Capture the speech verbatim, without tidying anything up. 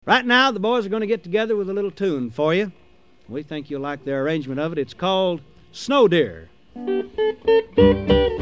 Right now, the boys are going to get together with a little tune for you. We think you'll like their arrangement of it. It's called Snow Deer.